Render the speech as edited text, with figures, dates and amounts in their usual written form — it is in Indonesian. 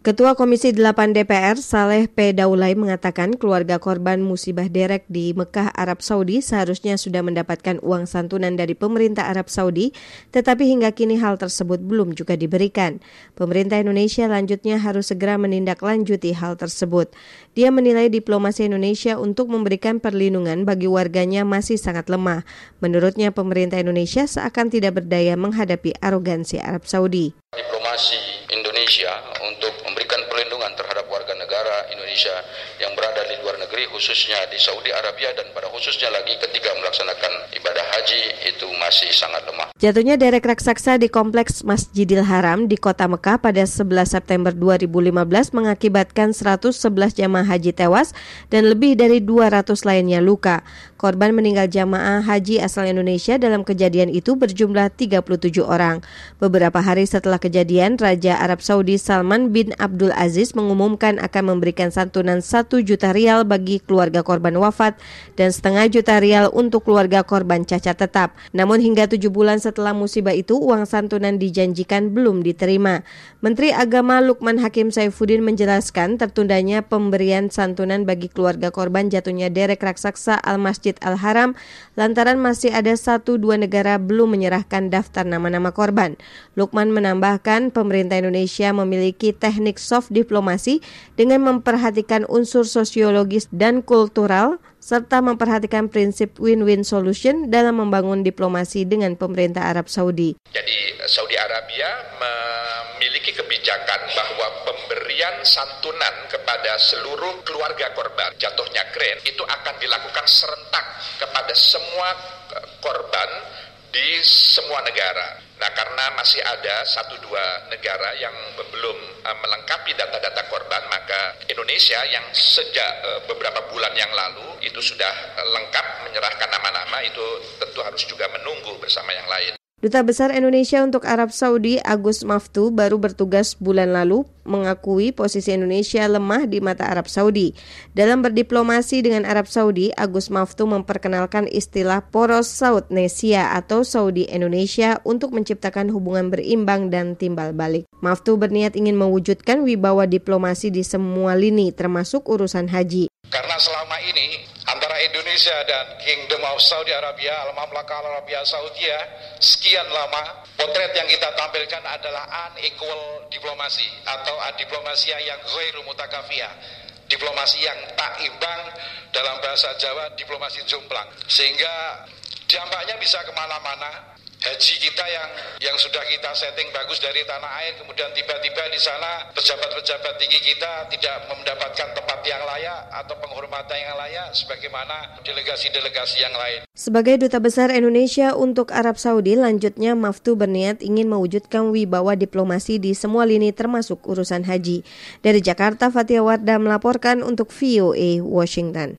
Ketua Komisi 8 DPR, Saleh P. Daulay mengatakan keluarga korban musibah derek di Mekah, Arab Saudi seharusnya sudah mendapatkan uang santunan dari pemerintah Arab Saudi, tetapi hingga kini hal tersebut belum juga diberikan. Pemerintah Indonesia lanjutnya harus segera menindaklanjuti hal tersebut. Dia menilai diplomasi Indonesia untuk memberikan perlindungan bagi warganya masih sangat lemah. Menurutnya pemerintah Indonesia seakan tidak berdaya menghadapi arogansi Arab Saudi. Diplomasi Indonesia untuk memberikan perlindungan terhadap warga negara Indonesia yang berada di luar negeri, khususnya di Saudi Arabia dan pada khususnya lagi ketika melaksanakan ibadah haji itu masih sangat lemah. Jatuhnya derek raksasa di Kompleks Masjidil Haram di Kota Mekah pada 11 September 2015 mengakibatkan 111 jamaah haji tewas dan lebih dari 200 lainnya luka. Korban meninggal jamaah haji asal Indonesia dalam kejadian itu berjumlah 37 orang. Beberapa hari setelah kejadian, Raja Arab Saudi Salman bin Abdul Aziz mengumumkan akan memberikan santunan 1 juta rial bagi keluarga korban wafat dan setengah juta rial untuk keluarga korban cacat tetap. Namun hingga 7 bulan setelah musibah itu, uang santunan dijanjikan belum diterima. Menteri Agama Lukman Hakim Saifuddin menjelaskan tertundanya pemberian santunan bagi keluarga korban jatuhnya derek raksasa Al-Masjid Al-Haram lantaran masih ada 1-2 negara belum menyerahkan daftar nama-nama korban. Lukman menambahkan pemerintah Indonesia memiliki teknik soft diplomasi dengan memperhatikan unsur sosiologis dan kultural serta memperhatikan prinsip win-win solution dalam membangun diplomasi dengan pemerintah Arab Saudi. Jadi Saudi Arabia memiliki kebijakan bahwa pemberian santunan kepada seluruh keluarga korban jatuhnya kren itu akan dilakukan serentak kepada semua korban di semua negara. Nah, karena masih ada 1-2 negara yang belum melengkapi data-data korban, maka Indonesia yang sejak beberapa bulan yang lalu itu sudah lengkap menyerahkan nama-nama, itu tentu harus juga menunggu bersama yang lain. Duta Besar Indonesia untuk Arab Saudi, Agus Maftu, baru bertugas bulan lalu mengakui posisi Indonesia lemah di mata Arab Saudi. Dalam berdiplomasi dengan Arab Saudi, Agus Maftu memperkenalkan istilah poros Saudnesia atau Saudi Indonesia untuk menciptakan hubungan berimbang dan timbal balik. Maftu berniat ingin mewujudkan wibawa diplomasi di semua lini, termasuk urusan haji. Karena selama ini antara Indonesia dan Kingdom of Saudi Arabia, Al-Mamlakah Arabia Saudia, sekian lama potret yang kita tampilkan adalah unequal diplomasi atau diplomasi yang ghairu mutakafiyah, diplomasi yang tak imbang, dalam bahasa Jawa diplomasi jomplang, sehingga dampaknya bisa kemana-mana. Haji kita yang sudah kita setting bagus dari tanah air, kemudian tiba-tiba di sana pejabat-pejabat tinggi kita tidak mendapatkan tempat yang layak atau penghormatan yang layak sebagaimana delegasi-delegasi yang lain. Sebagai Duta Besar Indonesia untuk Arab Saudi, lanjutnya Maftu berniat ingin mewujudkan wibawa diplomasi di semua lini termasuk urusan haji. Dari Jakarta, Fatia Wardah melaporkan untuk VOA Washington.